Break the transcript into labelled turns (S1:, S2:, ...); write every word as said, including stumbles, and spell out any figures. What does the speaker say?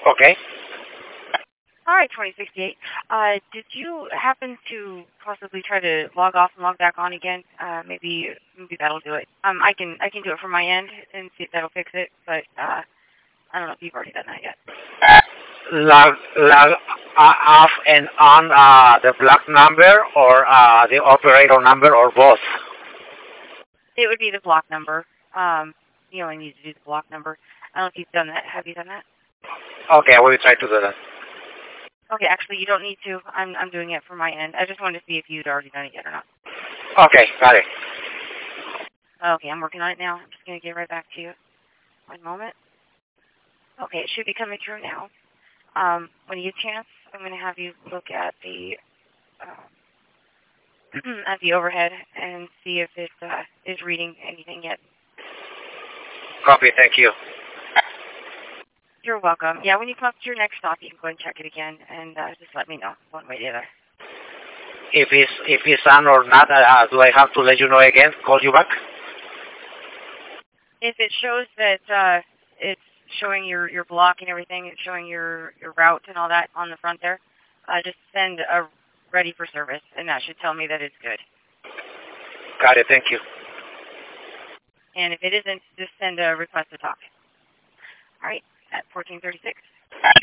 S1: Okay.
S2: All right, twenty sixty-eight. Uh, did you happen to possibly try to log off and log back on again? Uh, maybe maybe that'll do it. Um, I can I can do it from my end and see if that'll fix it. But uh, I don't know if you've already done that yet.
S1: Log, log uh, off and on uh, the block number or uh, the operator number or both?
S2: It would be the block number. Um, you only need to do the block number. I don't know if you've done that. Have you done that?
S1: Okay, I will try to do that.
S2: Okay, actually, you don't need to. I'm I'm doing it from my end. I just wanted to see if you'd already done it yet or not.
S1: Okay, got it.
S2: Okay, I'm working on it now. I'm just going to get right back to you. One moment. Okay, it should be coming through now. Um, when you get a chance, I'm going to have you look at the uh, at the overhead and see if it uh, is reading anything yet.
S1: Copy, thank you.
S2: You're welcome. Yeah, when you come up to your next stop, you can go and check it again, and uh, just let me know one way or the other.
S1: If it's if it's on or not, uh, do I have to let you know again? Call you back?
S2: If it shows that uh, it's showing your, your block and everything, it's showing your, your route and all that on the front there, uh, just send a ready for service, and that should tell me that it's good.
S1: Got it, thank you.
S2: And if it isn't, just send a request to talk. All right, at fourteen thirty-six.